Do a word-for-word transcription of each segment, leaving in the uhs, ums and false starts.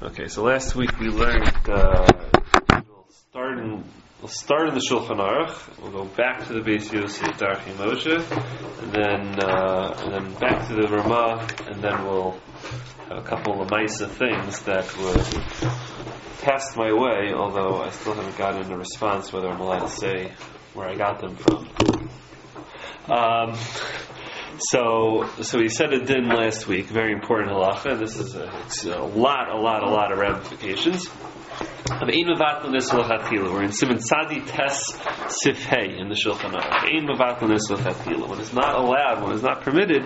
Okay, so last week we learned uh, we'll start in we'll start in the Shulchan Aruch. We'll go back to the Beis Yosef Darchei Moshe, and then uh, and then back to the Ramah, and then we'll have a couple of Maisa things that were passed my way. Although I still haven't gotten a response whether I'm allowed to say where I got them from. Um, So, so he said a din last week, very important halacha. This is a, it's a lot, a lot, a lot of ramifications. We're in Siman Tzadi Tes Sifhei in the Shulchan Aruch. When it's not allowed, when it's not permitted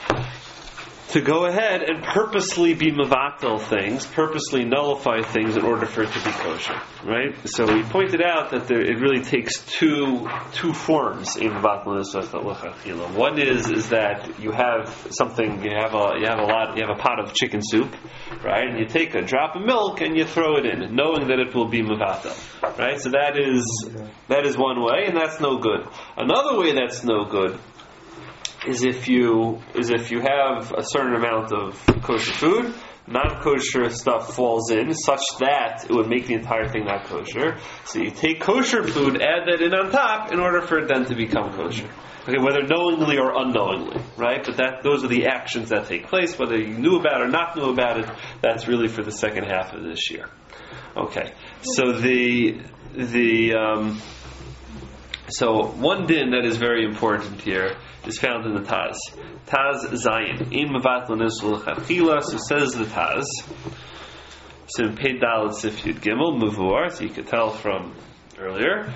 to go ahead and purposely be mevatel things, purposely nullify things in order for it to be kosher, right? So he pointed out that there, it really takes two two forms in mevatel nisach l'chachila. One is is that you have something, you have a you have a lot, you have a pot of chicken soup, right? And you take a drop of milk and you throw it in, knowing that it will be mevatel, right? So that is that is one way, and that's no good. Another way that's no good is if you is if you have a certain amount of kosher food, non-kosher stuff falls in such that it would make the entire thing not kosher. So you take kosher food, add that in on top in order for it then to become kosher. Okay, whether knowingly or unknowingly, right? But that those are the actions that take place, whether you knew about it or not knew about it. That's really for the second half of this year. Okay, so the the um, so one din that is very important here is found in the Taz. Taz Zayin. Im mevatel nisach l'chachila. So says the Taz. So in Pei Dalet Sif Yud Gimel Mavur. So you could tell from earlier.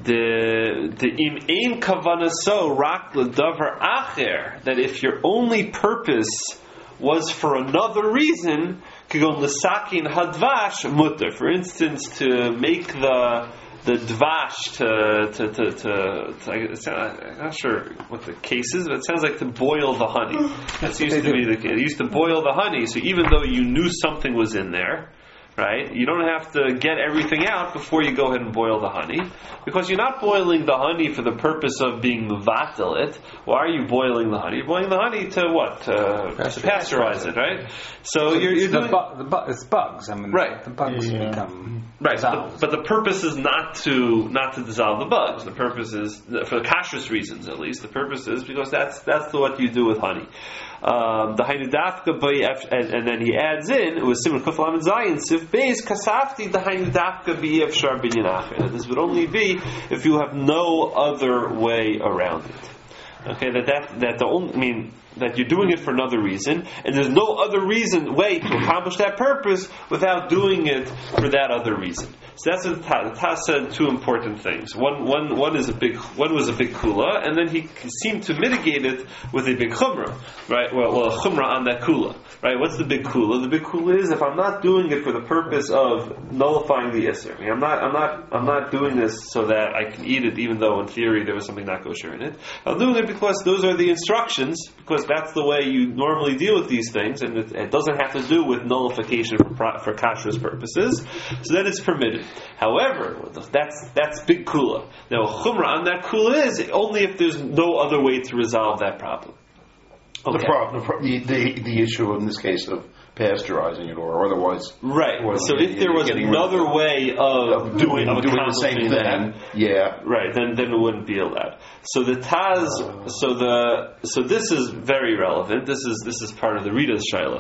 The the im ein kavana so rak l'davar acher, that if your only purpose was for another reason, kagon l'sakin hadvash mutter. For instance, to make the the dvash to, to, to, to, to I'm not sure what the case is, but it sounds like to boil the honey. That used to be the case. They used to boil the honey, so even though you knew something was in there, right, you don't have to get everything out before you go ahead and boil the honey, because you're not boiling the honey for the purpose of being mevatel it. Why are you boiling the honey? You're boiling the honey to what? Uh, to pasteurize it, right? So, so you're, you're doing... The, bu- the bu- it's bugs. I mean, right. The bugs yeah. become... Right, but, but the purpose is not to not to dissolve the bugs. The purpose is, for the kashrus reasons at least, the purpose is because that's that's what you do with honey. Um, the hainu dafka b'yef, and, and then he adds in, it was Siman Kuf Lamed Zayin Sif Beis Kasafti the hainu dafka b'yef shar binyan acher. This would only be if you have no other way around it. Okay, that that that the only, I mean, that you're doing it for another reason, and there's no other reason way to accomplish that purpose without doing it for that other reason. So that's what the Taz, the Taz said. Two important things. One, one, one is a big, one was a big kula, and then he seemed to mitigate it with a big chumrah, right? Well, well, a chumrah on that kula, right? What's the big kula? The big kula is if I'm not doing it for the purpose of nullifying the iser. I mean, I'm not, I'm not, I'm not doing this so that I can eat it, even though in theory there was something not kosher in it. I'm doing it because those are the instructions, because that's the way you normally deal with these things, and it, it doesn't have to do with nullification for for kashrus purposes. So then it's permitted. However, that's that's big kula. Now, chumrah on that kula is only if there's no other way to resolve that problem. Okay. The problem, the, the the issue in this case of pasteurizing it, or otherwise, right? So if there was another way of, of doing, of doing the same thing, that, yeah, right, then then it wouldn't be allowed. So the Taz, so the so this is very relevant. This is this is part of the Rita's Shaila,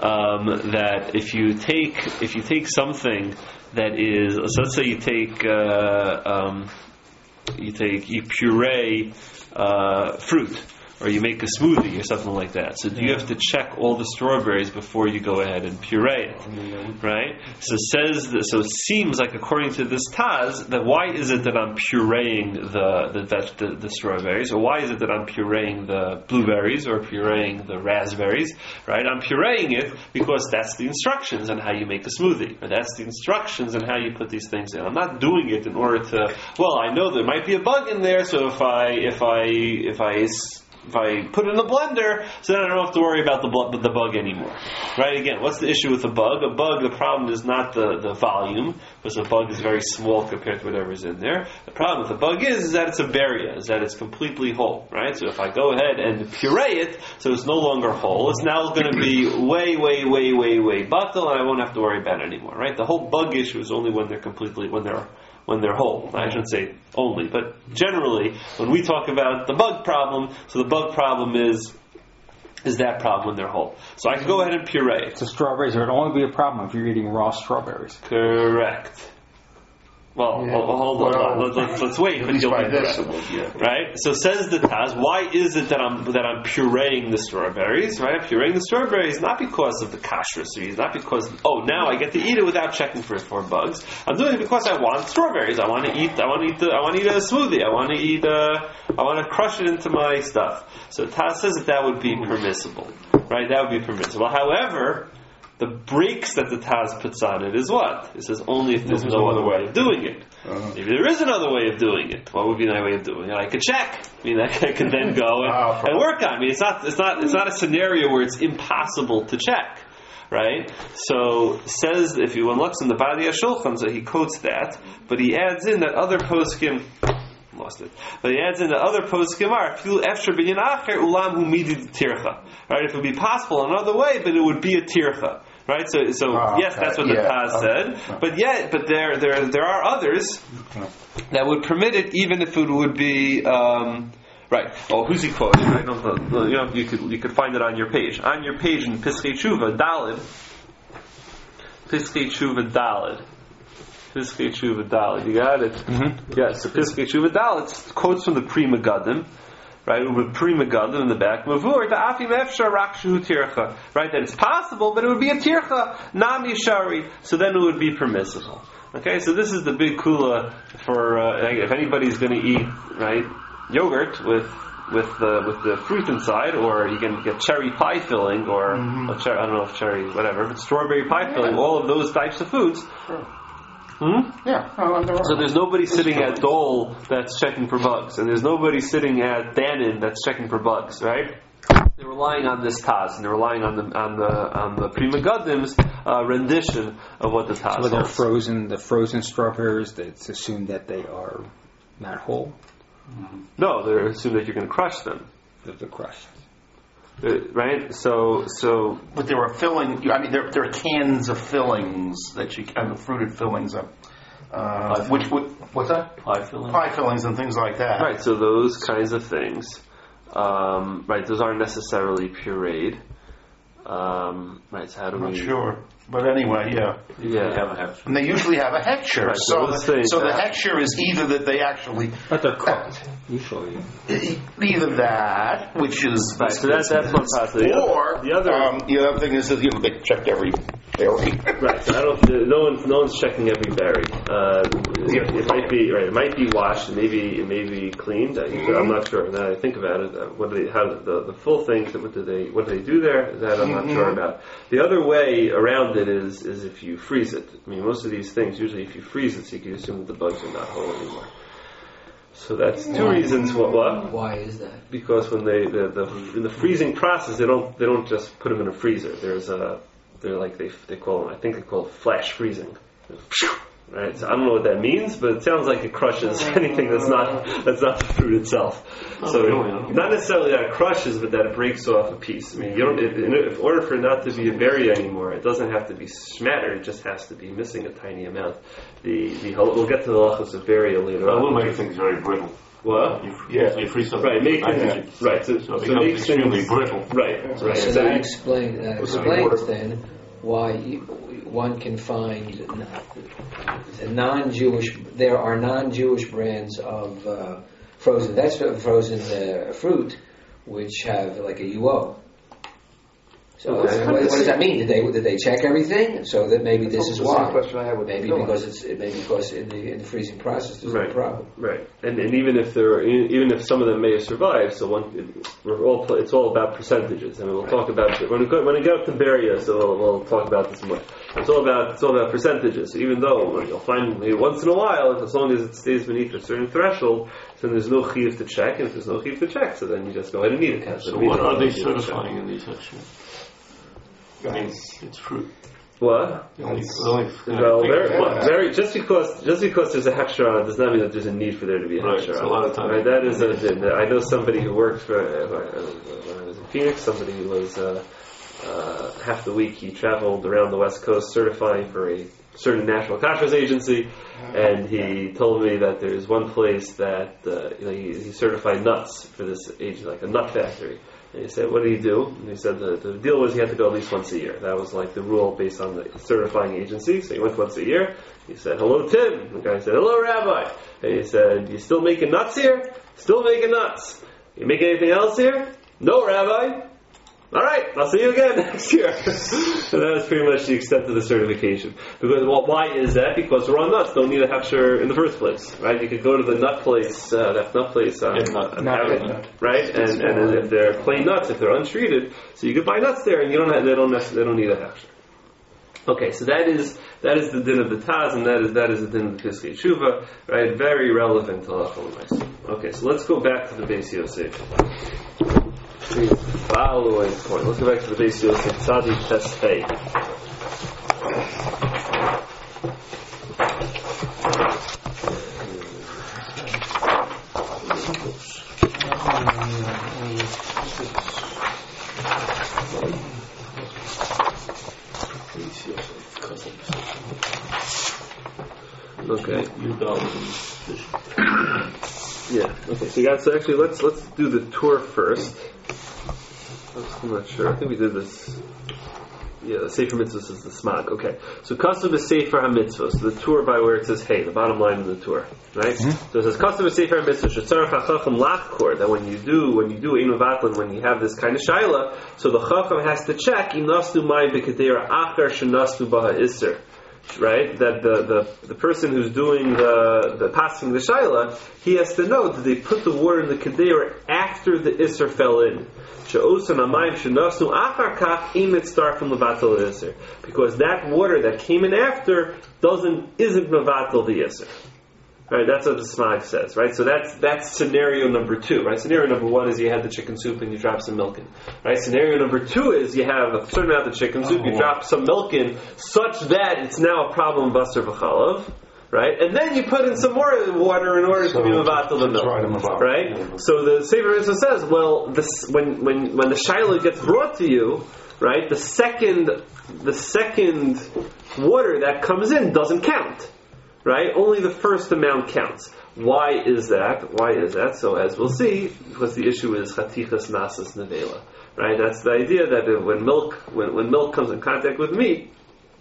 um, that if you take if you take something that is, so let's say you take uh, um, you take you puree uh, fruit, or you make a smoothie or something like that. So do you have to check all the strawberries before you go ahead and puree it, right? So it says that, so it seems like according to this Taz, that why is it that I'm pureeing the the, veg, the the strawberries, or why is it that I'm pureeing the blueberries or pureeing the raspberries, right? I'm pureeing it because that's the instructions on how you make a smoothie, or that's the instructions on how you put these things in. I'm not doing it in order to, well, I know there might be a bug in there, so if I if I if I if I put it in the blender, so then I don't have to worry about the bl- the bug anymore. Right? Again, what's the issue with a bug? A bug, the problem is not the, the volume, because a bug is very small compared to whatever's in there. The problem with a bug is, is that it's a beria, is that it's completely whole. Right? So if I go ahead and puree it, so it's no longer whole, it's now going to be way, way, way, way, way batal, and I won't have to worry about it anymore. Right? The whole bug issue is only when they're completely, when they're when they're whole. I shouldn't say only, but generally, when we talk about the bug problem, so the bug problem is is that problem when they're whole. So I can go ahead and puree it. So strawberries would only be a problem if you're eating raw strawberries. Correct. Well, Yeah. hold, hold well, on. Let's, let's, let's wait. At But least you'll by be this, correct. it would, yeah. Right? So says the Taz, why is it that I'm that I'm pureeing the strawberries? Right? I'm pureeing the strawberries not because of the kashrus reasons, not because oh now I get to eat it without checking for for bugs. I'm doing it because I want strawberries. I want to eat. I want to eat. The, I want to eat a smoothie. I want to eat. Uh, I want to crush it into my stuff. So Taz says that that would be permissible. Right? That would be permissible. However, the brakes that the Taz puts on it is what? It says only if there's no other way of doing it. Uh-huh. If there is another way of doing it, what would be my way of doing it? I could check. I mean, I could then go and, Ah, and work on it. I mean, it's not, it's not, it's not a scenario where it's impossible to check, right? So says if you one looks in the Badi HaShulchan, so he quotes that, but he adds in that other poskim. Lost it. But he adds in the other poskim are fil efshar binyan acher ulam hu midid tircha. Right? If it would be possible another way, but it would be a tircha. Right, so so oh, yes, okay. that's what yeah. the Taz said, okay. but yet, but there there there are others that would permit it, even if it would be um, right. Oh, who's he quoting? I don't know. You know, you could you could find it on your page. On your page in Piskei Tshuva Dalid, Piskei Tshuva Dalid, Piskei Tshuva Dalid. You got it. Mm-hmm. Yes. So Piskei Tshuva Dalid quotes from the Pri Megadim. Right, with Pri Megadim in the back, Mavur, the Afim Efshar Rakshu Tircha. Right, that it's possible, but it would be a Tircha, Nam Yishari, so then it would be permissible. Okay, so this is the big kula for, uh, if anybody's going to eat, right, yogurt with with the with the fruit inside, or you can get cherry pie filling, or, Mm-hmm. or cher- I don't know if cherry, whatever, but strawberry pie filling, all of those types of foods. Sure. Hmm? Yeah. Oh, So there's nobody sitting at Dole that's checking for bugs, and there's nobody sitting at Dannon that's checking for bugs, right? They're relying on this Taz, and they're relying on the on the on the Pri Megadim's uh, rendition of what the Taz So they're holds. frozen, the frozen strawberries, it's assumed that they are not whole, No, they're assuming that you're going to crush them, that they're crushed. uh, right? So so But there are filling. I mean, there there are cans of fillings that you kind of fruited fillings of, uh, which would what's that? pie filling. Pie fillings and things like that. Right, so those kinds of things, um, right? Those aren't necessarily pureed. Um, right, so how do I'm not we? sure, but anyway, yeah. Yeah. And they usually have a hechsher. Right, so so let's the, say so the that- hechsher is either that they actually But they're cooked, usually. either that, which is Right, so that, that's one possibility. or the other, um, the other thing is that you know they checked every berry. right? So I don't. No one's no one's checking every berry. Uh, it, it might be right. It might be washed. Maybe it may be cleaned. I, I'm not sure. Now that I think about it, uh, what do they? How the the full thing? What do they? What do they do there? That I'm not sure about. The other way around it is is if you freeze it. I mean, most of these things usually if you freeze it, so you can assume that the bugs are not whole anymore. So that's two reasons. What? What? Why is that? Because when they the, the in the freezing process, they don't they don't just put them in a freezer. There's a they're like they they call them, I think they call it flash freezing. Right, so I don't know what that means, but it sounds like it crushes anything that's not that's not the fruit itself. So not necessarily that it crushes, but that it breaks off a piece. I mean, you don't. If, in order for it not to be a berry anymore, it doesn't have to be smattered. It just has to be missing a tiny amount. The the we'll get to the lachos of berry later That on. will make things very brittle. What? You, Yeah. you freeze something. Right, make I things, think it- right. So, So so, it becomes make extremely things, brittle. Right, right. So So that you- explain that explains then why you, one can find n- non-Jewish. There are non-Jewish brands of uh, frozen vegetable, frozen uh, fruit, which have like a U O. So Well, that's I mean, kind what, of what the does that same- mean? Did they did they check everything so that maybe this is the same why? question I had with Maybe the filling. because it's maybe because in the in the freezing process there's Right. no problem. Right, and and even if there, are, even if some of them may have survived, so one, we're all, it's all about percentages. I mean, we'll talk about it when we go when we get up to Beria, so we'll, we'll talk about this more. It's all about it's all about percentages. So even though you'll find maybe once in a while, as long as it stays beneath a certain threshold, then there's no chiyuv to check. And if there's no chiyuv to check, so then you just go ahead and eat it. So what are they certifying in these sections? I mean, it's fruit. What? Only, only, well, very, very, just because just because there's a hechsher does not mean that there's a need for there to be a right, hechsher. So a lot of times, right? That is a. I know somebody who worked for uh, when I was in Phoenix. Somebody who was uh, uh, half the week he traveled around the West Coast certifying for a certain national kashrus agency, and he told me that there's one place that uh, you know he, he certified nuts for this agency, like a nut factory. And he said, what did he do? And he said the, the deal was he had to go at least once a year. That was like the rule based on the certifying agency. So he went once a year. He said, hello, Tim. The guy said, hello, Rabbi. And he said, you still making nuts here? Still making nuts. You making anything else here? No, Rabbi. All right, I'll see you again next year. And that was pretty much the extent of the certification. Because well, why is that? Because raw nuts don't need a hechsher in the first place, right? You could go to the nut place, uh, that nut place, uh, nut, and nut, have it, nut. right? And, and if they're plain nuts, if they're untreated, so you could buy nuts there, and you don't have, they don't they don't need a hechsher. Okay, so that is that is the din of the Taz, and that is that is the din of the Piskei Tshuva, right? Very relevant to Halacha L'Maaseh. Okay, so let's go back to the Beis Yosef. Following point. Let's go back to the Beis Yosef Tzadik Tes Hey. Okay. Yeah. Okay. So you got. So actually, let's let's do the tour first. I'm not sure. I think we did this. Yeah, the Sefer Mitzvos is the Smag. Okay. So Kasav is Sefer HaMitzvos. So the tour by where it says Hey, the bottom line of the tour, right? Mm-hmm. So it says Kasav is Sefer HaMitzvos. Shetzarach HaChacham Lachkor. That when you do when you do Einu Vatlan, when you have this kind of shaila, so the Chacham has to check Inastu Mai B'Kedera Achar Shenastu Baha Isser. Right, that the, the the person who's doing the the passing the shaila, he has to know that they put the water in the kedera after the isser fell in. Because that water that came in after doesn't isn't mevatel the isser. Right, that's what the Smag says, right? So that's that's scenario number two, right? Scenario number one is you had the chicken soup and you drop some milk in, right? Scenario number two is you have a certain amount of chicken soup, you drop some milk in, such that it's now a problem basar v'chalav, right? And then you put in some more water in order so, to be mevatel the milk, right? Yeah. So the Sefer Mitzvah says, well, this when when when the shaila gets brought to you, right? The second the second water that comes in doesn't count. Right? Only the first amount counts. Why is that? Why is that? So as we'll see, because the issue is chatichas nasas nevela. Right? That's the idea that when milk when, when milk comes in contact with meat,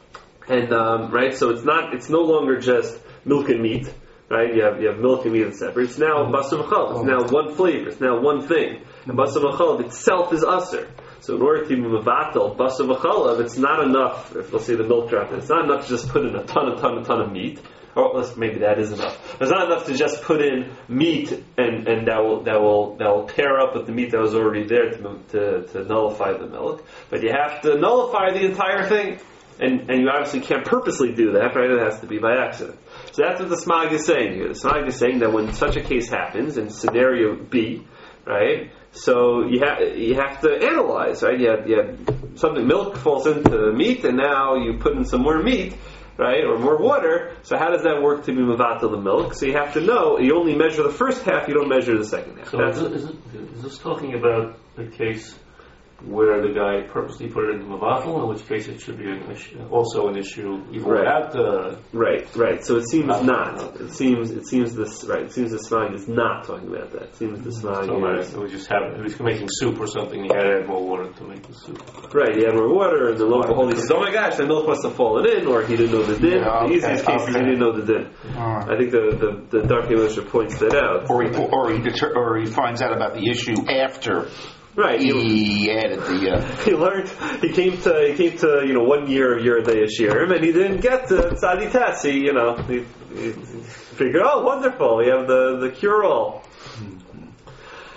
and um, right, so it's not it's no longer just milk and meat. Right? You have you have milk and meat that's separate. It's now basar v'chalav. It's now one flavor. It's now one thing. And basar v'chalav itself is aser. So in order to be mevatel basar v'chalav, it's not enough. If let's say the milk drop, it's not enough to just put in a ton, a ton, a ton of meat. Or maybe that is enough. It's not enough to just put in meat and, and that will that will that will pair up with the meat that was already there to, to to nullify the milk. But you have to nullify the entire thing, and and you obviously can't purposely do that, right? It has to be by accident. So that's what the Smag is saying here. The Smag is saying that when such a case happens in scenario B, right? So you have you have to analyze, right? You have, you have something milk falls into meat, and now you put in some more meat. Right, or more water. So how does that work to be mevatel the milk? So you have to know. You only measure the first half. You don't measure the second half. So is, it, is, it, is this talking about a case where the guy purposely put it into mevatel, in which case it should be an issue, also an issue even right. without the right, right. So it seems not. not. It seems it seems this right. It seems the Smag is not talking about that. It seems the Smag so is. It was just having. He was making soup or something. He had to add more water to make the soup. Right. He had more water, and the local holy says, "Oh my gosh, the milk must have fallen in," or he didn't know the din. Yeah, okay, the easiest case okay. is he didn't know the din. Right. I think the the, the Darkei Moshe points that out. Or he or he deter, or he finds out about the issue after. Right, he, he added the. Uh, he learned. He came to. He came to. You know, one year of Yeridei Yeshirim, and he didn't get to Tzadi Tes. He, you know, he, he figured, oh, wonderful, we have the the cure all.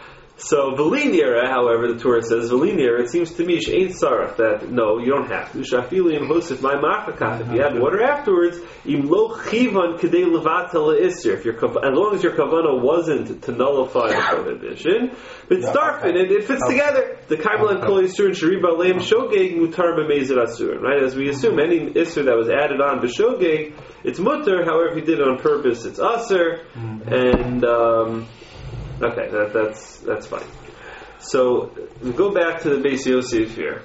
So Velinira, however, the Torah says Velinira. It seems to me she'ain sarach that no, you don't have to. Shafili im hosif my machakach. If you add water afterwards, im lo chivan kedei levatel leisir. If your as long as your kavanah wasn't to nullify the prohibition, but Yeah, starfin okay. it, it fits Okay. together. The kaimel and kol yisur and shariba leim shogeg mutar b'mezid asur. Right, as we assume any isur that was added on b'shogeg, it's mutar. However, if you did it on purpose, it's asur. Mm-hmm. And um, okay, that, that's that's fine. So we go back to the Beis Yosef here,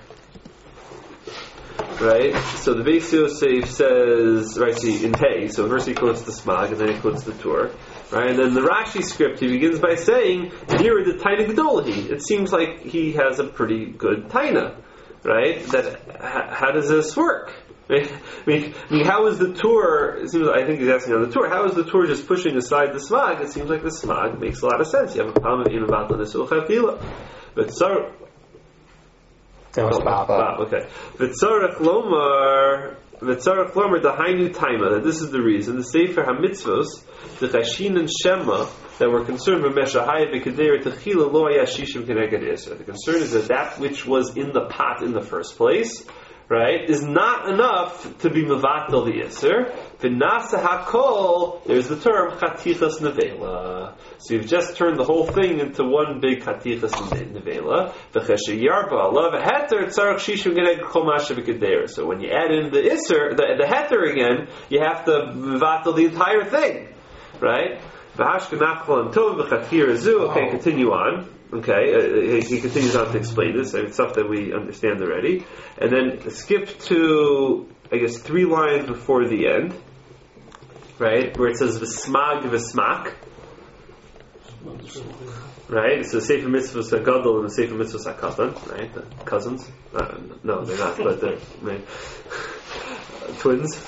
right? So the Beis Yosef says, right? See in Hey, so first he quotes the Smag and then he quotes the Tur, right? And then the Rashi script he begins by saying, "Here the Taina Gedolahi." It seems like he has a pretty good Taina, right? That h- how does this work? I mean, I mean, how is the Tur? It seems, I think he's asking on the Tur. How is the Tur just pushing aside the Smag? It seems like the Smag makes a lot of sense. You have a problem in about the Nisul Chavila, but Sar. That was Bob. Ah, okay. V'tzarech lomar, v'tzarech lomar dahainu taima. That this is the reason. The Sefer HaMitzvos, the Chashin and Shema, that were concerned with Meshahai v'kedera techila lo haya shishim keneged Yisra. The concern is that that which was in the pot in the first place, right, is not enough to be mevatel the Yisr. V'nasa hakol, there's the term chatichas nevela. So you've just turned the whole thing into one big chatichas nevela. V'cheshe yarba alav heter tzarach shishim geneg kol masha v'kedera. So when you add in the Yisr, the, the heter again, you have to mevatel the entire thing, right? V'hashkanach tov v'chatir azu. Okay, continue on. Okay, uh, he continues on to explain this. It's stuff that we understand already. And then skip to, I guess, three lines before the end, right, where it says v'smag v'smak. Right, so Sefer Mitzvahs HaGadol and the Sefer Mitzvahs HaKatan, right, the cousins. Uh, no, they're not, but they're right. Twins.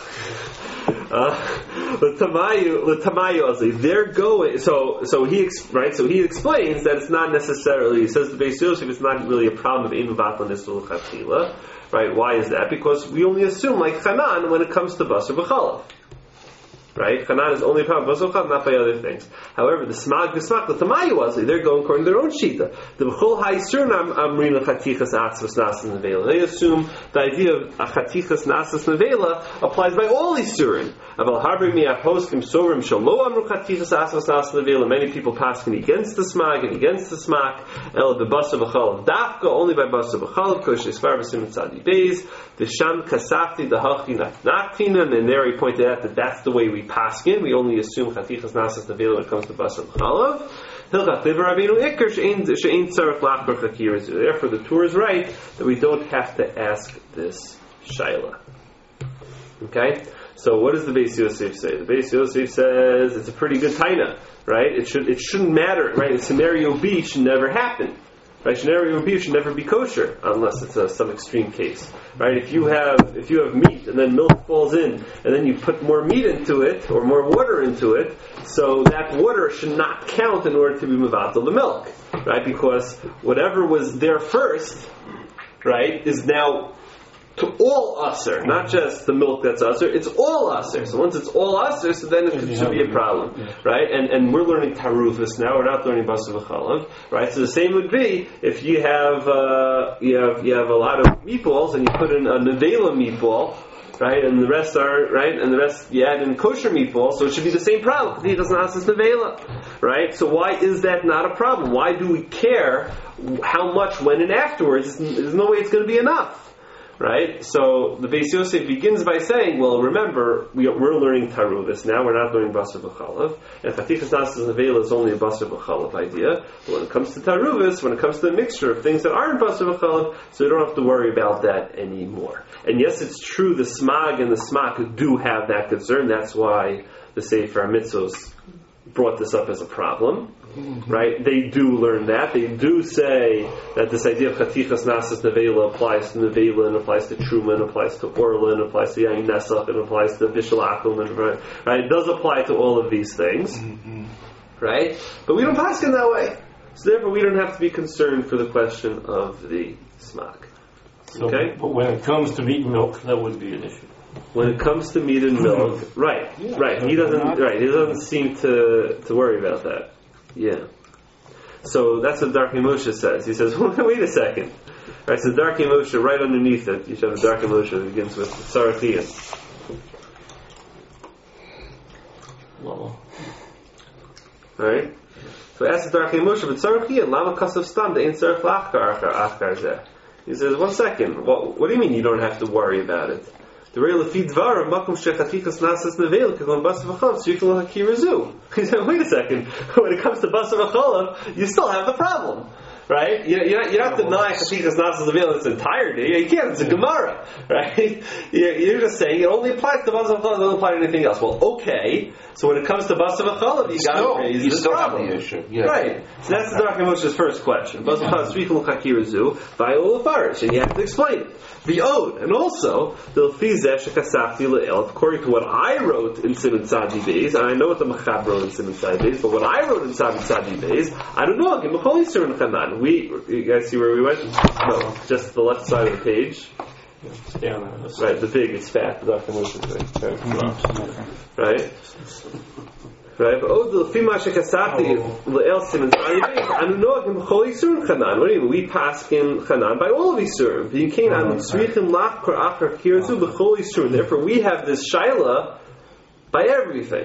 Uh, they're going. So, so he ex, right. So he explains that it's not necessarily. He says the Beis Yosef it's not really a problem of ein mevatel nisul chatchila, right? Why is that? Because we only assume like Chanan when it comes to basar b'chalav. Right? Chanan is only a problem of basar b'chalav, not by other things. However, the smag, the smag, the tamayu wasli, they're going according to their own shita. The b'chol ha'isurnam amrin chatichas atzvas nasas nevela. They assume the idea of a chatichas nasas nevela applies by all isurim. Aval harbri mi'aposkim sorim shalo amru chatichas atzvas nasas nevela. Many people passing against the smag and against the smak. El b'basar b'chalav dafka only by basar b'chalav. Kosh esvar b'sim tzadi beis. The sham kasafti the hachi naktina. And there he pointed out that that's the way we paskin. We only assume chatichas nasas nevela when it comes to basar b'chalav. Therefore, the Torah is right that we don't have to ask this shaila. Okay, so what does the Beis Yosef say? The Beis Yosef says it's a pretty good taina, right? It should it shouldn't matter, right? In scenario B, should never happen. Right, scenario B should never be kosher unless it's a, some extreme case. Right? If you have if you have meat and then milk falls in and then you put more meat into it or more water into it, so that water should not count in order to be mevatel the milk, right? Because whatever was there first, right, is now to all aser, not just the milk that's aser, it's all aser. So once it's all aser, so then it should be a problem, right? And and we're learning tarufas now. We're not learning basar v'chalav, right? So the same would be if you have uh, you have you have a lot of meatballs and you put in a nevela meatball, right? And the rest are right, and the rest you add in kosher meatball, so it should be the same problem. He doesn't ask us nevela, right? So why is that not a problem? Why do we care how much when and afterwards? There's no way it's going to be enough. Right? So the Beis Yosef begins by saying, well, remember, we are, we're learning Taruvis now, we're not learning Basar B'chalav, and Chatichas Nasas Nevela is only a Basar B'chalav idea. But when it comes to Taruvis, when it comes to the mixture of things that aren't Basar B'chalav, so you don't have to worry about that anymore. And yes, it's true, the Smag and the Smak do have that concern, that's why the Sefer HaMitzvos brought this up as a problem. Mm-hmm. Right? They do learn that. They do say that this idea of Chatichas Nasas Nevela applies to Nevela and applies to Truma and applies to Orla and applies to Yain Nesach and applies to Bishul Akum and right? right? It does apply to all of these things. Mm-hmm. Right? But we don't pass in that way. So therefore we don't have to be concerned for the question of the smak. So, okay? But when it comes to meat and milk, that would be an issue. When it comes to meat and milk, right, yeah, right. He doesn't, right. He doesn't seem to to worry about that. Yeah. So that's what Darkei Moshe says. He says, wait a second. Right, so Darkei Moshe, right underneath it, you should have Darkei Moshe that begins with Sarachiyah. Right? So ask the Darkei Moshe, but Sarachiyah, Lama Kasav Stam, they ain't Sarach Lachkar Achkar Zeh. He says, one second, what, what do you mean you don't have to worry about it? The real Lefi Dvar, Makum Shechachikas Nasas Nevel, Kagon Basa V'chalav, Tzrikin L'Hakirazu. He said, wait a second, when it comes to Basa V'chalav, you still have the problem. Right? You, you're, not, you're not denying Chachikas Nasas Nevel in its entirety. You can't, it's a Gemara. Right? You're, you're just saying it only applies to Basa V'chalav, it doesn't apply to anything else. Well, okay, so when it comes to Basa V'chalav, you got to raise you this still problem. have the issue. Yeah. Right. So that's the Darkei Moshe's first question. Basa V'chalav, Tzrikin L'Hakirazu, V'ayol L'Farish, and you have to explain it. The Ode, and also the according to what I wrote in Siman Tzadi Beis, and I know what the Machab wrote in Siman Tzadi Beis, but what I wrote in Siman Tzadi Beis, I don't know. Give Mechol Yisur and Chanan. We, you guys see where we went? No, just the left side of the page. Down there. Right, the big, it's fat. The Darkei Moshe is right. Right. Right, but oh, the Fima Shekasati Le'el Siman Tzadi Beis, Anu Noach Give Mechol Yisur and Chanan. What do you mean? We pass in Chanan by all of Yisurim. V'yikein Anu Tzrichim Lachkar Achar Kirzu B'chol Yisurim. Therefore, we have this Shaila by everything.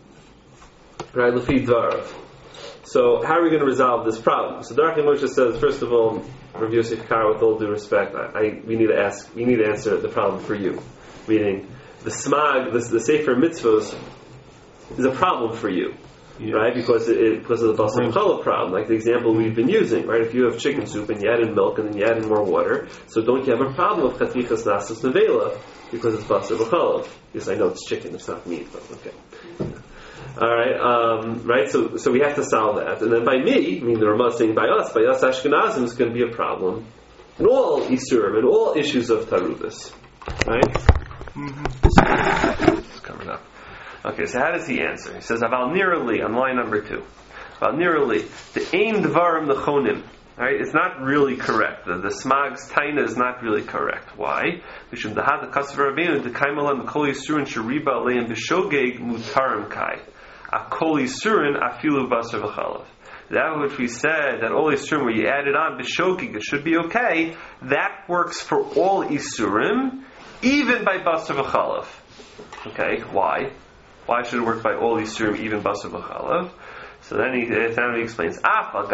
Right, Lefi Dvarav. So, how are we going to resolve this problem? So, Darkei Moshe says, first of all, Rav Yosef Karo, with all due respect, I, I, we need to ask, we need to answer the problem for you. Meaning, the Smag, the, the Sefer Mitzvos, is a problem for you. Yeah. Right? Because it, it, because of the Basa V'chalav problem, like the example we've been using, right? If you have chicken soup and you add in milk and then you add in more water, so don't you have a problem of Chatichas Nasas Nevela because it's Basa V'chalav? Yes, I know it's chicken, it's not meat, but okay. Alright, um, right, so so we have to solve that. And then by me, I mean the Ramah saying by us, by us Ashkenazim is going to be a problem in all Isurim, in all issues of Tarubis. Right? Mm-hmm. It's coming up. Okay, so how does he answer? He says, Aval Nirali, on line number two. Aval Nirali, the Ein Dvarim Nechonim. Right? It's not really correct. The, the Smag's Taina is not really correct. Why? Mishum Dahad the Kasav Rabbeinu the Kaimalam Kol Yisurin Shariba Aleim B'Shogeg Mutarim Kai. Akol Yisurin Afilu Basar V'Chalav. That which we said, that all Yisurim where you added on B'Shogeg, it should be okay. That works for all Yisurim, even by Basar V'Chalav. Okay, why? Why should it work by all Yisurim, even Basar V'Chalav? So then he, then he explains, right? Oh,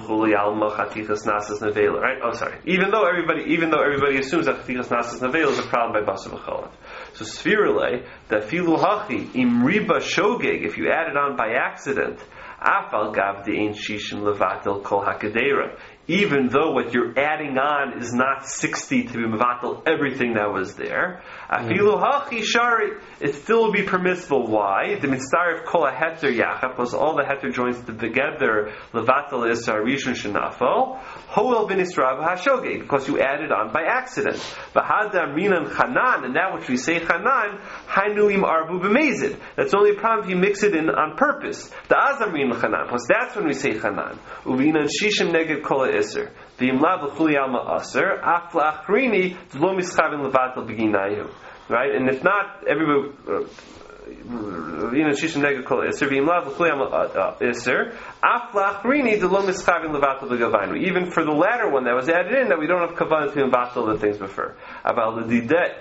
sorry. Even though everybody, even though everybody assumes that Chatichas Nasas Nevel is a problem by Basar V'Chalav. So Svirele, that Filu Hachi, Imriba Shogeg, if you add it on by accident, Afal Gav the Ein Shishim Levatel Kol Hakadera. Even though what you're adding on is not sixty to be mevatel everything that was there, afilu hachi shari, it still will be permissible. Why? The mitzaref kol heter yachaf, plus all the heter joins together, levatel isar rishon shenafel, hoel b'nisrav hashogeg, because you added on by accident. V'hadam rinan chanan, and that which we say chanan, hainuim arbu b'mezid. That's only a problem if you mix it in on purpose. The azam rinan chanan, because that's when we say chanan. Uvinan shishim neged kol Isser. V'imla v'chuli alma aser, af la'achrini, d'lo mischavin levatel b'ginayu. Right? And if not, everybody, v'ina shishim nega kol Isser, v'imla v'chuli alma Isser, af la'achrini, d'lo mischavin levatel b'gavaynu. Even for the latter one that was added in, that we don't have kavanah to mevatel the things before. Aval l'didei,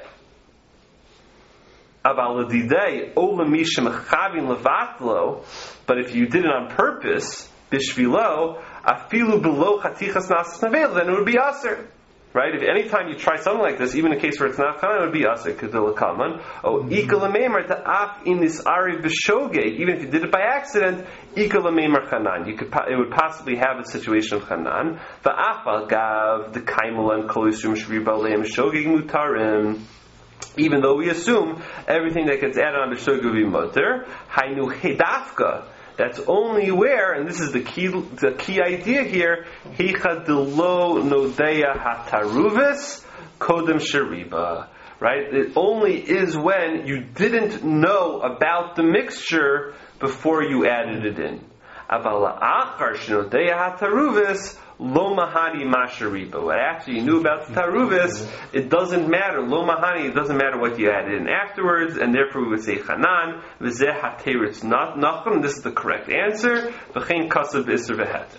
aval l'didei, o l'mishim chavin levatelo, but if you did it on purpose, bishvilo, afilu below chatichas nasas nevel, then it would be aser. Right? If any time you try something like this, even in a case where it's not chanan, it would be aser. Kedila kaman. Oh, ikal amemer to af in this ari b'shogeg. Even if you did it by accident, ikal amemer chanan. You could, it would possibly have a situation of chanan. Va'afal gav the kaimalan kol yisum shriba leim shogeg mutarim. Even though we assume everything that gets added on b'shogeg will be mutar, hainu hedafka. That's only where, and this is the key, the key idea here, Hicha delo nodeya hataruvis kodem shariba. Right? It only is when you didn't know about the mixture before you added it in. Avala achar shnodeya hataruvis lo mahani mashariba. But after you knew about the taruvis, it doesn't matter. Lo mahani, it doesn't matter what you added in afterwards, and therefore we would say chanan v'zeh hateritz not nachon. This is the correct answer. V'chein kasav iser v'heter.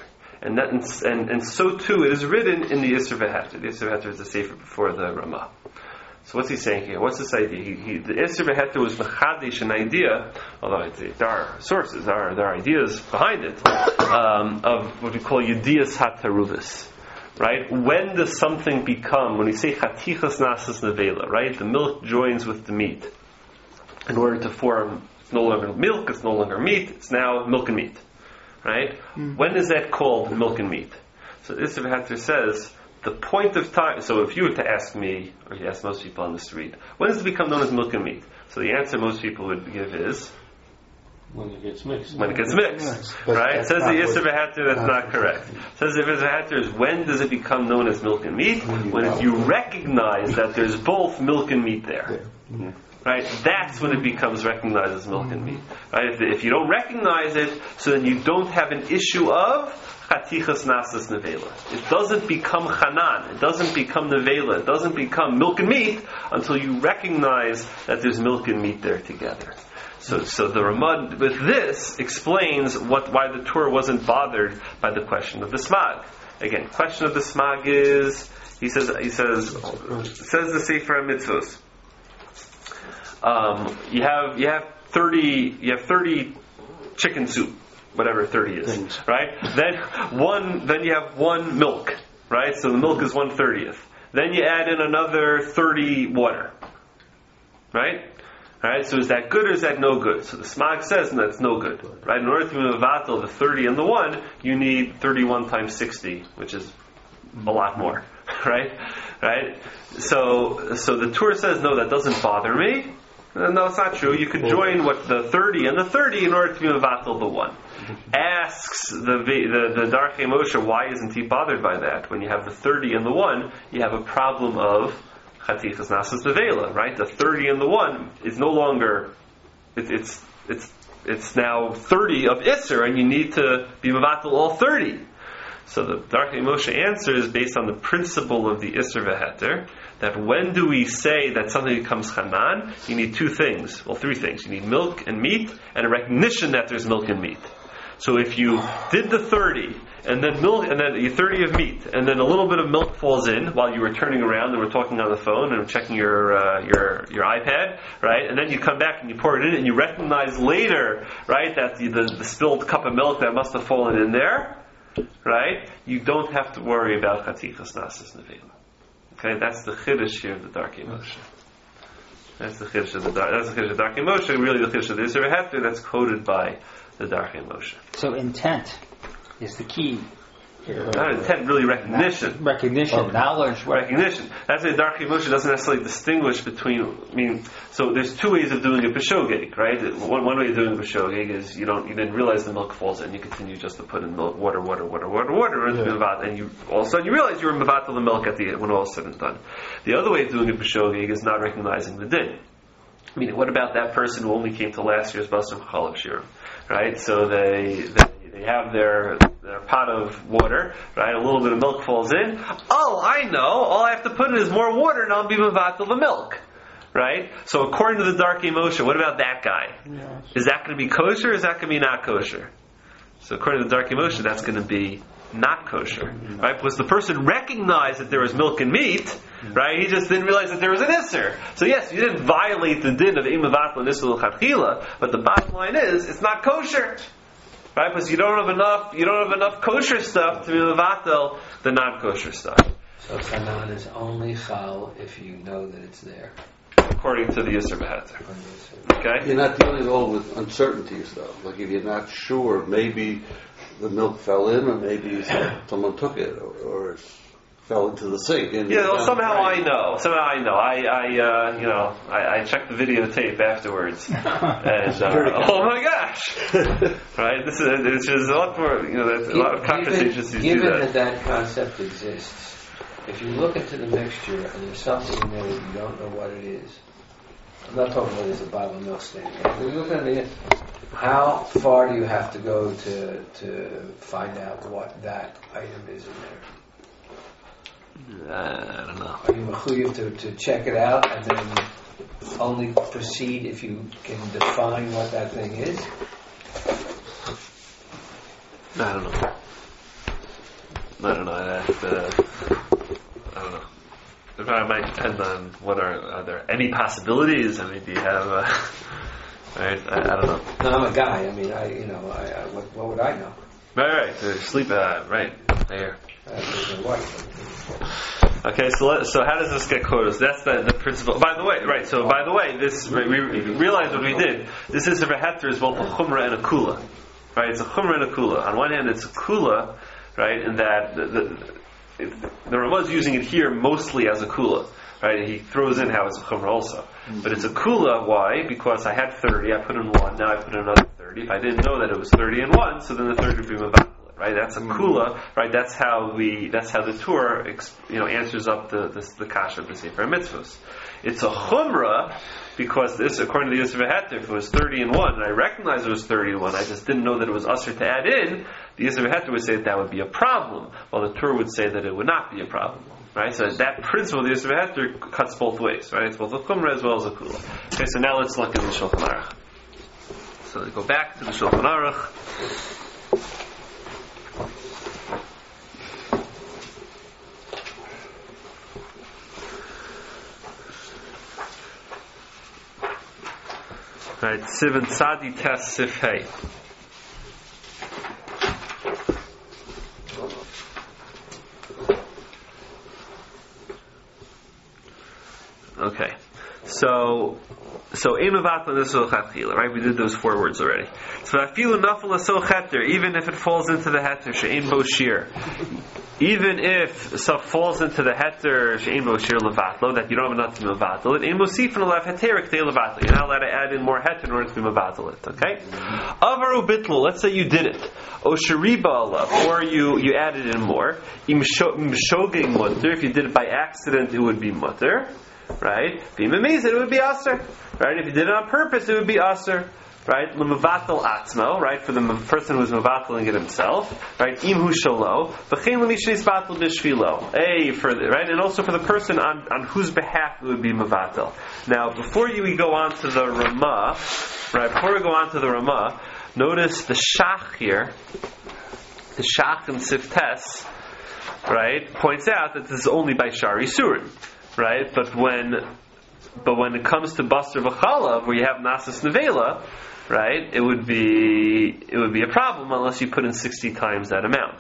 And that, and, and so too it is written in the Isser V'Heter. The Isser V'Heter is the Sefer before the Ramah. So what's he saying here? What's this idea? He, he, the Isser V'Heter was mechadish an idea, although it's, there are sources, there are, there are ideas behind it, um, of what we call Yedias HaTarubis. Right? When does something become, when we say Chatichas Nasas Nevela, right? The milk joins with the meat in order to form, it's no longer milk, it's no longer meat, it's now milk and meat. Right? Mm. When is that called milk and meat? So Isser V'Heter says, the point of time, so if you were to ask me, or you ask most people on the street, when does it become known as milk and meat? So the answer most people would give is, when it gets mixed. When it gets mixed. Right? Says the Isser V'Heter, that's not correct. Says the Isser V'Heter is, when does it become known as milk and meat? When you recognize that there's both milk and meat there. Yeah. Right? That's when it becomes recognized as milk and meat. Right? If, if you don't recognize it, so then you don't have an issue of Chatichas Nasas Nevela. It doesn't become Chanan. It doesn't become Nevela. It doesn't become milk and meat until you recognize that there's milk and meat there together. So, so the Ramad with this explains what why the Torah wasn't bothered by the question of the smag. Again, question of the smag is he says he says says the Sefer HaMitzvos. Um, you have you have thirty you have thirty chicken soup, whatever thirty is, right? Then one then you have one milk, right? So the milk is one thirtieth. Then you add in another thirty water, right? Right, so is that good or is that no good? So the Smag says no, that's no good. Right? In order to mevatel the thirty and the one, you need thirty-one times sixty, which is a lot more. Right? Right? So so the Torah says, no, that doesn't bother me. No, it's not true. You could join what the thirty and the thirty in order to be mevatel the one. Asks the the, the Darchei Moshe, why isn't he bothered by that? When you have the thirty and the one, you have a problem of Chatichas Nasas Nevela, right? The thirty and the one is no longer, it, it's it's it's now thirty of Isser, and you need to be mevatel all thirty. So the Darchei Moshe answer is based on the principle of the Isser V'Heter, that when do we say that something becomes Chanan? You need two things, well, three things. You need milk and meat, and a recognition that there's milk and meat. So if you did the thirty, and then milk, and then thirty of meat, and then a little bit of milk falls in while you were turning around and were talking on the phone and checking your uh, your your iPad, right? And then you come back and you pour it in, and you recognize later, right, that the, the, the spilled cup of milk that must have fallen in there, right? You don't have to worry about Chatichas Nasas Nevela. Okay, that's the chiddush here of the Darchei Moshe. That's the chiddush of the that's the chiddush of the Darchei Moshe. Really, the chiddush of the Isser V'Heter that's quoted by the Darchei Moshe. So intent is the key. Not intent, really recognition. Recognition, oh, knowledge. Recognition. That's why Darchei Moshe doesn't necessarily distinguish between, I mean, so there's two ways of doing a b'shogeg, right? One, one way of doing a b'shogeg is you don't, you didn't realize the milk falls in, you continue just to put in milk, water, water, water, water, water, and, yeah. and you, all of a sudden you realize you were mevatel the milk at the, when all is said and done. The other way of doing a b'shogeg is not recognizing the din. I mean, what about that person who only came to last year's Basar Chalav Shirim, right? So they, they they have their their pot of water, right? A little bit of milk falls in. Oh, I know. All I have to put in is more water, and I'll be mevatel the milk, right? So according to the Darchei Moshe, what about that guy? Yeah. Is that going to be kosher? Or is that going to be not kosher? So according to the Darchei Moshe, that's going to be not kosher, right? Because the person recognized that there was milk and meat, right? He just didn't realize that there was an Isser. So yes, you didn't violate the din of Imavatla and Isser l'chadchila, but the bottom line is, it's not kosher, right? Because you don't have enough, you don't have enough kosher stuff to be mevatel the not kosher stuff. So Chanan is only chal if you know that it's there, according to the Isser V'Heter. Okay, you're not dealing at all with uncertainties, though. Like if you're not sure, maybe the milk fell in, or maybe someone took it, or, or it fell into the sink. And yeah, well, somehow I know. Somehow I know. I, I uh, you know, I, I checked the videotape afterwards, and uh, oh my gosh, right? This is it's just a lot more. You know, there's a lot of conversations. Given, given that. that that concept exists, if you look into the mixture and there's something in there that you don't know what it is, I'm not talking about there's a bottle of milk standing there. If you look at it, how far do you have to go to to find out what that item is in there? Uh, I don't know. Are you mechuyev to, to check it out and then only proceed if you can define what that thing is? I don't know. I don't know. I have to, I don't know. It probably might depend on what are are there any possibilities? I mean, do you have? Uh, right, I, I don't know. No, I'm a guy. I mean, I you know, I, I what, what would I know? Right, right. So sleep. Uh, right there. Uh, my wife. Okay, so let, so how does this get quoted? So that's the, the principle. By the way, right. So by the way, this we, we realized what we did. This is a heter is both a chumrah and a kula. Right, it's a chumrah and a kula. On one hand, it's a kula, right, in that the, the, it, the Ramah is using it here mostly as a kula. Right, he throws in how it's a chumrah also. Mm-hmm. But it's a kula, why? Because I had thirty, I put in one, now I put in another thirty. If I didn't know that it was thirty and one, so then the third would be mavatal. Right, that's a kula. Right, that's how we. That's how the Torah, you know, answers up the the, the kasha of the Sefer Mitzvos. It's a chumrah because this, according to the Yisrael Heter, if it was thirty and one, and I recognized it was thirty and one, I just didn't know that it was usher to add in. The Yisrael Heter would say that that would be a problem, while the Torah would say that it would not be a problem. Right, so that principle, the Yisrael Heter, cuts both ways. Right, it's both a chumrah as well as a kula. Okay, so now let's look at the Shulchan Aruch. So we go back to the Shulchan Aruch. Right, Sivan Tzadi Tes Sif Hey. Okay, so so Eimavat on this right? We did those four words already. So Afilu Nafal So Heter, even if it falls into the Heter She'ein Bo Shir, even if stuff falls into the Heter She'ein Bo Shir Levatlo, that you don't have enough to Mevatlo it, Ein Mosifin Alav Heterik Te Levatlo. You're not allowed to add in more Heter in order to be Mevatlo it. Okay? Avaru Bitlu, let's say you did it. O Shariba Alav, or you you added in more. Im Shogeg Mutter, if you did it by accident, it would be Mutter. Right? Being amazing, it would be aser. Right? If you did it on purpose, it would be aser. Right? L'mavatal atzmo. Right? For the person who's mavataling it himself. Right? Imhu shalo. V'chein l'mishnis batal b'shvilo. A for the, right? And also for the person on, on whose behalf it would be mavatal. Now, before you we go on to the Ramah, right? Before we go on to the Ramah, notice the Shach here. The Shach in Siftes, right? Points out that this is only by Shari Surim. Right, but when, but when it comes to Basar v'Chalav, where you have Nasas Nevela, right, it would be it would be a problem unless you put in sixty times that amount.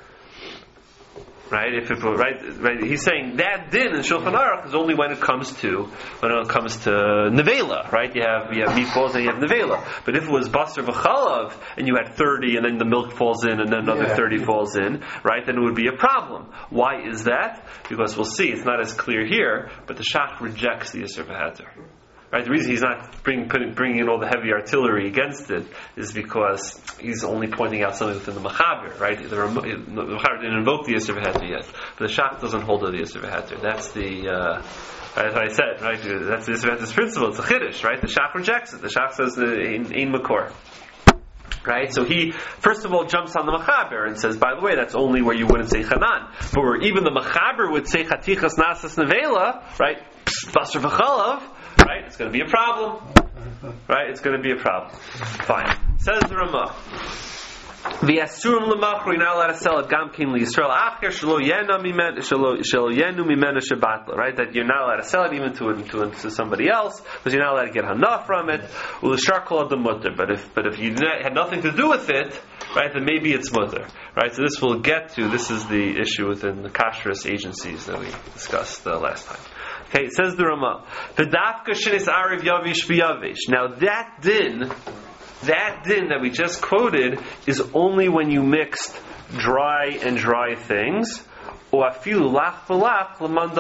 Right, if it right, right, he's saying that din in Shulchan Aruch is only when it comes to when it comes to nevela. Right, you have you have meatballs and you have nevela. But if it was basar v'chalav and you had thirty and then the milk falls in and then another yeah. thirty falls in, right, then it would be a problem. Why is that? Because we'll see, it's not as clear here, but the Shach rejects the Yisur v'Heter. Right, the reason he's not bring, putting, bringing in all the heavy artillery against it is because he's only pointing out something within the Machaber, right? The, the Machaber didn't invoke the Yisur v'Heter yet, but the Shach doesn't hold of the Yisur v'Heter. That's the, uh, right, as I said, right? That's the Yisur v'Heter's principle. It's a chiddush, right? The Shach rejects it. The Shach says in in makor. Right, so he first of all jumps on the Machaber and says, by the way, that's only where you wouldn't say Chanan. But where even the Machaber would say Chatichas Nasas Nevela, right? Basar v'Chalav, right? It's going to be a problem. Right? It's going to be a problem. Fine. Says the Ramah. V'yasurim l'machru, you're not allowed to sell it gamkin l'Yisrael acher shelo yenu mimenu shabatla. Right? That you're not allowed to sell it even to, to, to somebody else because you're not allowed to get hana from it. U'l'shar kol adam mutter. But if but if you had nothing to do with it, right, then maybe it's mutter. Right? So this we'll get to. This is the issue within the kashrus agencies that we discussed uh, last time. Okay, it says the Ramah. V'dafka shenis ariv yavish v'yavish. Now that din. That din that we just quoted is only when you mixed dry and dry things. Or if it's lach v'lach,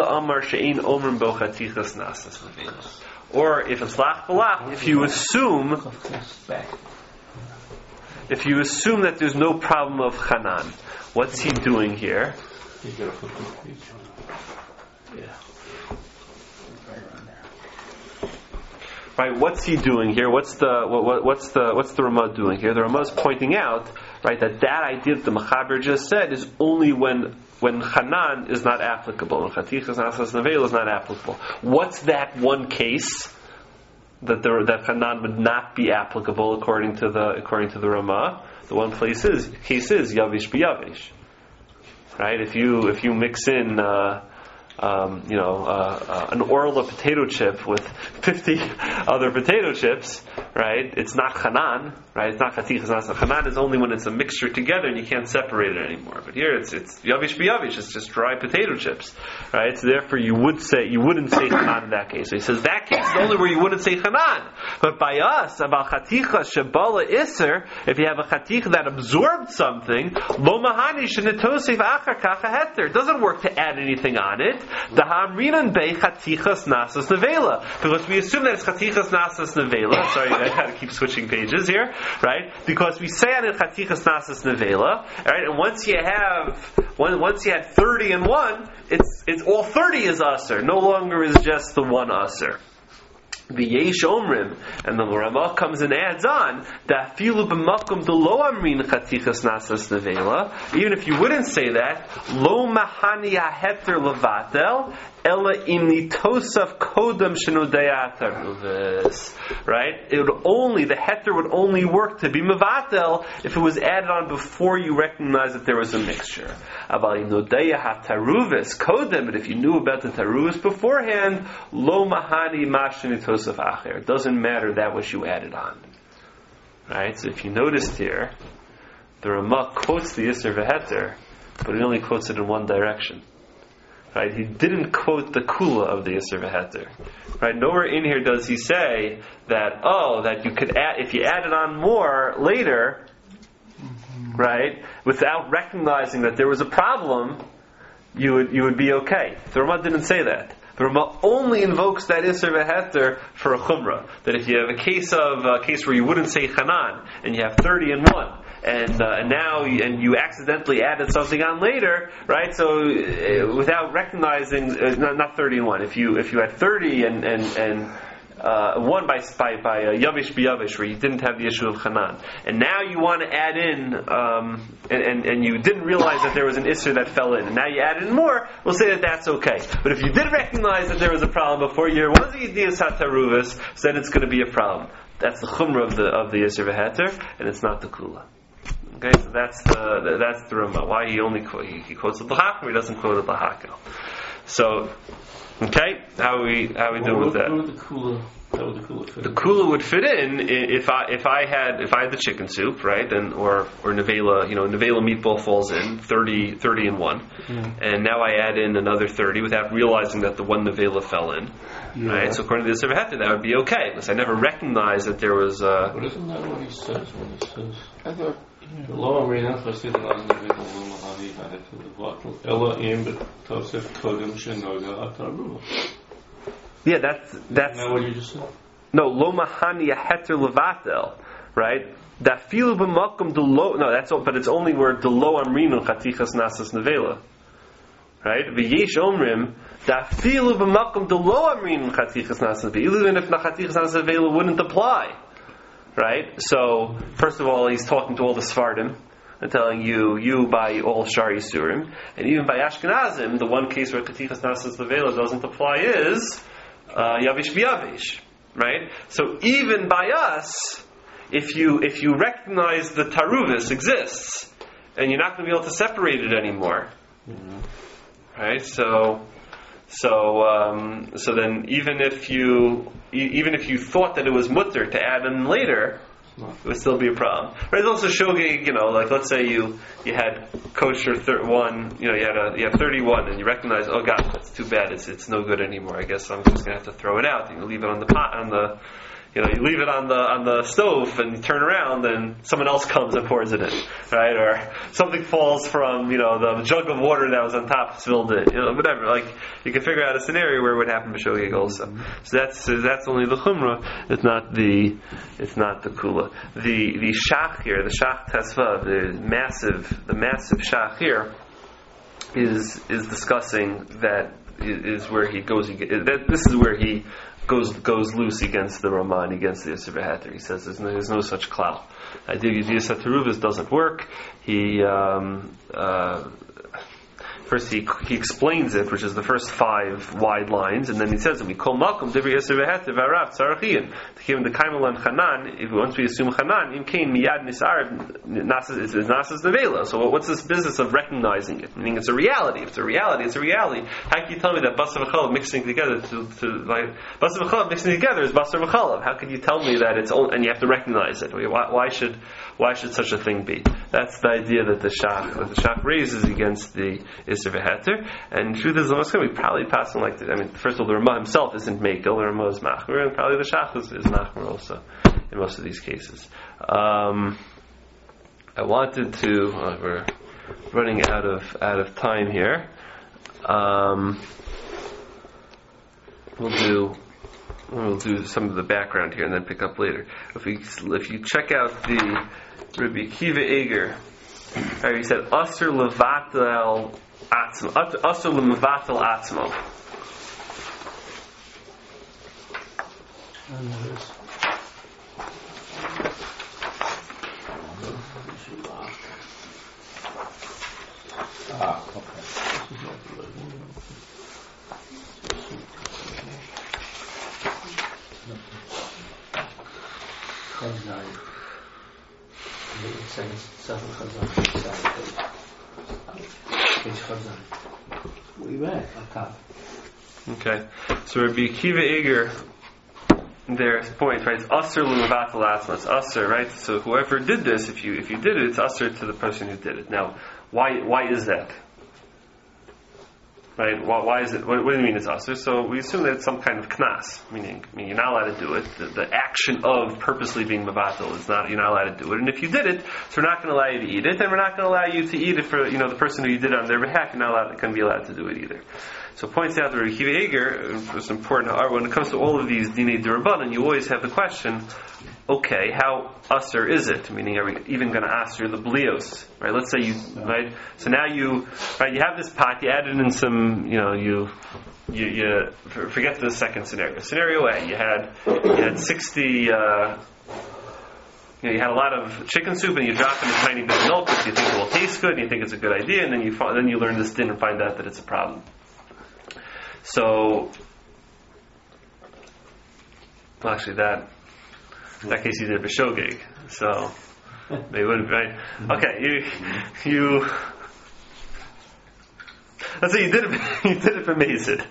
if you assume, if you assume that there's no problem of chanan, what's he doing here? Yeah. Right, what's he doing here? What's the what, what, what's the what's the Ramah doing here? The Ramah is pointing out, right, that that idea that the Machaber just said is only when when Chanan is not applicable, and Chatichas Nasas Nevela is not applicable. What's that one case that the, that Chanan would not be applicable according to the according to the Ramah? The one place is case is Yavish b'Yavish. right? If you if you mix in uh, um, you know uh, uh, an Orla potato chip with fifty other potato chips, right? It's not chanan, right? It's not chatichas nasa. Chanan is only when it's a mixture together and you can't separate it anymore. But here it's it's yavish b'yavish. It's just dry potato chips, right? So therefore you would say you wouldn't say chanan in that case. So he says that case is only where you wouldn't say chanan. But by us about chaticha shabala iser, if you have a chaticha that absorbed something, lo mahani shenitosif achar kacha heter. It doesn't work to add anything on it. The hamrinan bei chatichas nasas nevela, because we assume that it's chatichas nasas nevela. Sorry, I had to keep switching pages here, right? Because we say on it chatichas nasas nevela, right? And once you have, once you had thirty and one, it's it's all thirty is aser. No longer is just the one aser. The Yesh Omrim, and the Ramah comes and adds on that filu b'makom de lo amrin chatichas nasas nevela. Even if you wouldn't say that, lo mahani aheter levatel ela imnitosaf kodam shenodei ataruvis. Right? It would only the heter would only work to be mevatel if it was added on before you recognize that there was a mixture. Aval inodei hataruvis kodam, but if you knew about the taruvis beforehand, lo mahani mashenitosaf. It doesn't matter that which you added on. Right? So if you noticed here, the Ramah quotes the Yisr V'Heter, but he only quotes it in one direction. Right? He didn't quote the Kula of the Yisr V'Heter. Right? Nowhere in here does he say that, oh, that you could add, if you added on more later, right, without recognizing that there was a problem, you would you would be okay. The Ramah didn't say that. The Ramah only invokes that Isser V'Heter for a Chumrah. That if you have a case of a case where you wouldn't say Chanan, and you have thirty and one, and uh, and now you, and you accidentally added something on later, right? So uh, without recognizing, uh, not, not thirty and one. If you if you had thirty and and and Uh, one by by, by uh, Yavish B'Yavish, where you didn't have the issue of Chanan, and now you want to add in, um, and, and and you didn't realize that there was an Isser that fell in, and now you add in more. We'll say that that's okay. But if you did recognize that there was a problem before, you was the idea Sataruvis, so then it's going to be a problem. That's the Chumrah of the of the Isser V'Heter, and it's not the Kula. Okay, so that's the that's the Ramah. Why he only he, he quotes the Lahakel, he doesn't quote the Lahakel. So. Okay, how we how we do with that? How would the kula, how would the kula fit? The kula would fit in if I if I had if I had the chicken soup, right, and or or nevela, you know, nevela meatball falls in thirty, thirty and one, mm. and now I add in another thirty without realizing that the one nevela fell in, yeah. Right? So according to the Yisr V'Heter, that would be okay, because I never recognized that there was. Uh, but isn't that what he says when he says? I thought. Lo amrin chassid naz nevela lo mahani haheter levatel ela im betosef kodem shenoda ataruva. Yeah, that's that's. Isn't that what you just said? No, lo mahani haheter levatel, right? That filu b'makom de lo. No, that's all, but it's only where de lo amrinu chatichas nasas nevela, right? V'yesh omrim that filu b'makom de lo amrinu chatichas nasas nevela, even if the chatichas nasas nevela wouldn't apply. Right? So, first of all, he's talking to all the Sfardim and telling you, you by all Shari Surim, and even by Ashkenazim, the one case where Katichas Nasas Levela doesn't apply is uh, Yavish B'Yavish. Right? So, even by us, if you if you recognize the Taruvis exists, and you're not going to be able to separate it anymore, mm-hmm. Right? So. So, um, so then, even if you, even if you thought that it was mutter to add in later, it would still be a problem. Right? It's also shogeg, you know, like let's say you you had kosher thir- one, you know, you had a you have thirty-one, and you recognize, oh God, that's too bad. It's it's no good anymore. I guess I'm just gonna have to throw it out. You leave it on the pot on the. You know, you leave it on the on the stove and you turn around, and someone else comes and pours it in, right? Or something falls from, you know, the jug of water that was on top spilled it, you know, whatever. Like you can figure out a scenario where it would happen to Shogeg also. So that's so that's only the chumrah. It's not the it's not the kula. The the shach here, the shach tesva, the massive the massive shach here is is discussing that is where he goes. That this is where he. Goes goes loose against the Raman, against the Yisr V'Heter. He says there's no, there's no such clout. Idea Yudiyas HaTeruvas doesn't work. He um, uh, first he he explains it, which is the first five wide lines, and then he says, "We call Malcolm Divri Yisr Vehetiv Arav Tzarachian to give him the Kaimalan Chanan. If once we assume Chanan, Im Kain Miyad Nisar Nasas is Nasas Nevela. So what's this business of recognizing it? Meaning it's a reality. If it's a reality, it's a reality. How can you tell me that Basar v'Chalav mixing together to, to like Basar v'Chalav mixing together is Basar v'Chalav? How could you tell me that it's only, and you have to recognize it? Why, why should why should such a thing be? That's the idea that the Shach that the Shach raises against the Isser V'Heter. And the truth is, the most we probably passing like this. I mean, first of all, the Ramah himself isn't Mekel, the Ramah is Machmer, and probably the Shach is, is Machmer also in most of these cases. Um, I wanted to. Uh, we're running out of out of time here. Um, we'll do. We'll do some of the background here and then pick up later. If we, if you check out the Rabbi Akiva Eger, right, he said Asur levatel atzmo, Asur levatel atzmo. Ah, okay. Okay, so Rabbi Akiva Eger, their point, right? It's Asur l'mevatel atzmo. It's Asur, right? So whoever did this, if you if you did it, it's Asur to the person who did it. Now, why why is that? Right? Why, why is it? What, what do you mean it's Asur? So we assume that it's some kind of knas, meaning, I mean you're not allowed to do it. The, the action of purposely being mevatel is not. You're not allowed to do it. And if you did it, so we're not going to allow you to eat it, and we're not going to allow you to eat it for you know the person who you did it on their behalf. You're not allowed, going to be allowed to do it either. So it points out that Rabbi Akiva Eger, it's important. When it comes to all of these dinei d'Rabbanan, you always have the question: okay, how Asur is it? Meaning, are we even going to Asur the blios? Right? Let's say you, right? So now you, right? You have this pot. You added in some, you know, you, you, you forget the second scenario. Scenario A, you had, you had sixty. Uh, You know, you had a lot of chicken soup, and you drop in a tiny bit of milk because you think it will taste good, and you think it's a good idea, and then you then you learn this din and find out that it's a problem. So, well, actually, that in that case you did it for shogeg. So they wouldn't, right? Okay, you you. Let's say you did it. You did it for mazid.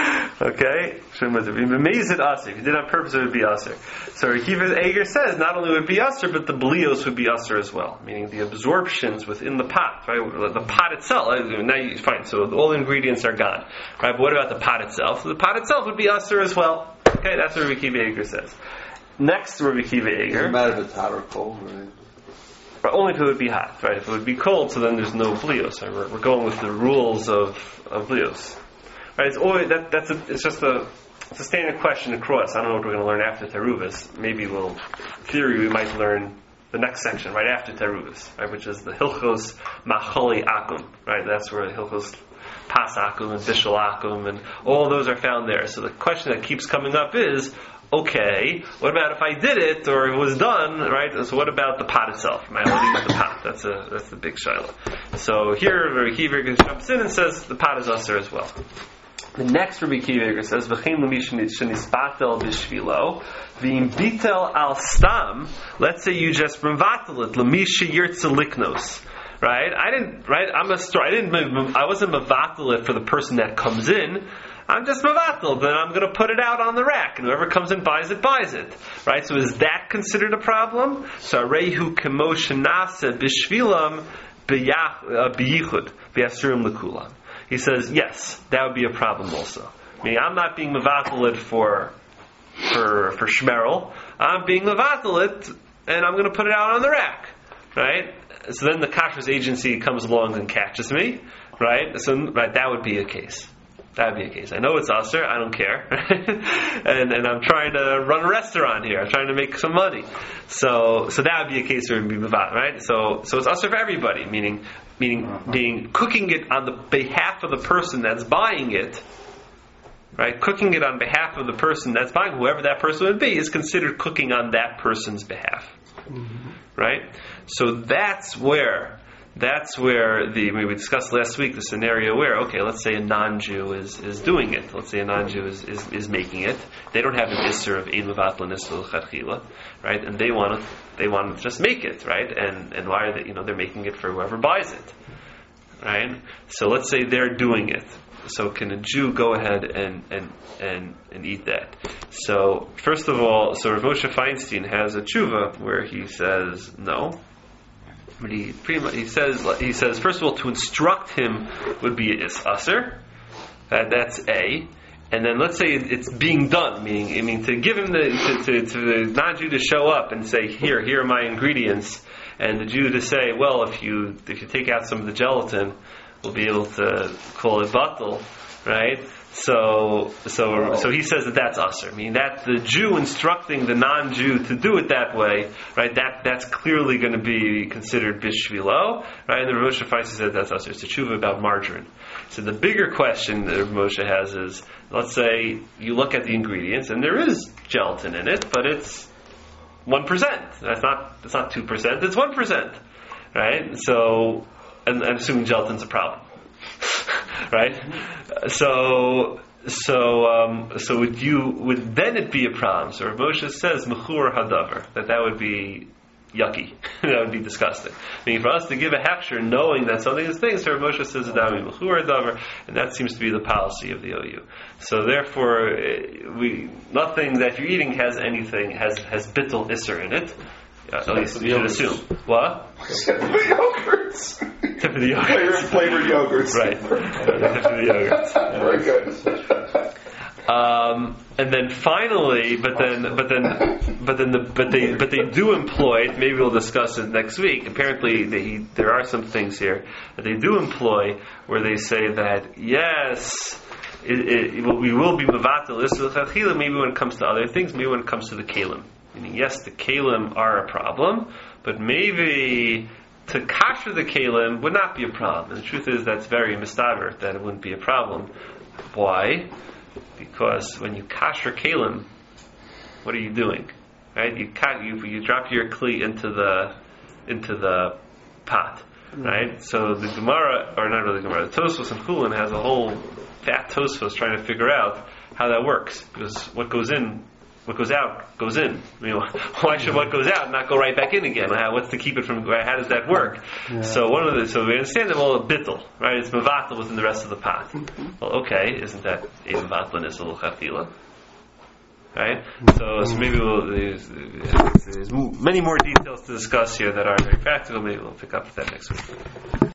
Okay, mazid aser. If you did it on purpose, it would be aser. So Akiva Eger says not only would it be aser, but the blios would be aser as well, meaning the absorptions within the pot. Right, the pot itself. Now you fine. So all the ingredients are gone. Right, but what about the pot itself? So the pot itself would be aser as well. Okay, that's what Rabbi Akiva Eger says. Next, Rabbi Akiva Eger. Doesn't matter if it's hot or cold, right? But only if it would be hot, right? If it would be cold, so then there's no blios. Right? We're, we're going with the rules of, of blios, right? It's always that that's a, it's just a it's a standard question across. I don't know what we're going to learn after Teruvas. Maybe we'll, in theory, we might learn the next section right after Teruvas, right? Which is the Hilchos Macholi Akum, right? That's where Hilchos Pas Akum and Bishul Akum and all those are found there. So the question that keeps coming up is, okay, what about if I did it or it was done, right? So what about the pot itself? Am I allowed to use the pot? That's a that's the big shiloh. So here Rabbi Akiva Eger jumps in and says the pot is usher as well. The next Rabbi Akiva Eger says v'chein l'mi shenispatel b'shvilo v'im bitel al stam. Let's say you just mevatel it l'mi sheyirtze liknos. Right? I didn't. Right? I'm a store. I didn't. I wasn't mevatel it for the person that comes in. I'm just mevatel, then I'm going to put it out on the rack, and whoever comes and buys it, buys it. Right? So is that considered a problem? So arehu kemo shenase b'shvilam b'yichud b'yasurim l'kulam. He says, yes, that would be a problem also. Meaning, I'm not being mevatel it for for for shmerel. I'm being mevatel it, and I'm going to put it out on the rack. Right? So then the kashrus agency comes along and catches me. Right? So right, that would be a case. That would be a case. I know it's usher. I don't care, and and I'm trying to run a restaurant here. I'm trying to make some money. So so that would be a case where it would be mevat, right? So so it's usher for everybody, meaning meaning being cooking it on the behalf of the person that's buying it, right? Cooking it on behalf of the person that's buying, whoever that person would be, is considered cooking on that person's behalf, mm-hmm. right? So that's where that's where the, I mean, we discussed last week the scenario where, okay, let's say a non-Jew is, is doing it. Let's say a non-Jew is, is, is making it. They don't have an isser of ein mevatlan isser l'chadchila, right? And they want to they want to just make it, right? And and why are they? You know, they're making it for whoever buys it, right? So let's say they're doing it. So can a Jew go ahead and and and, and eat that? So first of all, so Rav Moshe Feinstein has a tshuva where he says no. But he pretty much, he says he says first of all, to instruct him would be is aser. Uh, that's A. And then let's say it's being done, meaning I mean to give him the to, to, to the non-Jew to show up and say, here, here are my ingredients, and the Jew to say, well, if you if you take out some of the gelatin, we'll be able to call it batel, right? So so so he says that that's aser, meaning that the Jew instructing the non-Jew to do it that way, right? That that's clearly going to be considered bishvilo, right? And the Rav Moshe Feinstein said that's aser. It's a tshuva about margarine. So the bigger question that Rav Moshe has is, let's say you look at the ingredients and there is gelatin in it, but it's one percent. That's not that's not two percent. It's one percent, right? So, and I'm assuming gelatin's a problem. Right, so so um, so would you would then it be a problem? So Rav Moshe says mechur hadavar, that that would be yucky, that would be disgusting. I mean, for us to give a hechsher knowing that something is thing, so Rav Moshe says that would be mechur hadavar, and that seems to be the policy of the O U. So therefore, we nothing that you're eating has anything has has bittul isser in it. Uh, at least you should assume. What? Yogurts. Tip of the yogurts. Flavored yogurts. Right. Tip of the yogurts. Very good. Um, and then finally, but then, but then, but then, the, but they, but they do employ it. Maybe we'll discuss it next week. Apparently, they, there are some things here that they do employ where they say that yes, it, it, we will be mevatel isur l'chadchila. Maybe when it comes to other things, maybe when it comes to the kalim. Meaning, yes, the kalim are a problem, but maybe to kasher the kalim would not be a problem. And the truth is, that's very mistaber that it wouldn't be a problem. Why? Because when you kasher kalim, what are you doing? Right? You you you drop your kli into the into the pot, right? So the Gemara, or not really the Gemara, the Tosfos and Chulin has a whole fat Tosfos trying to figure out how that works, because what goes in. What goes out goes in. I mean, why should what goes out not go right back in again? How, what's to keep it from? How does that work? Yeah. So one of the so we understand that well, a bittel, right? It's mevatel within the rest of the pot. Well, okay, isn't that a mevatel nisel chafila? Right? So, so maybe we'll, there's, there's many more details to discuss here that are very practical. Maybe we'll pick up that next week.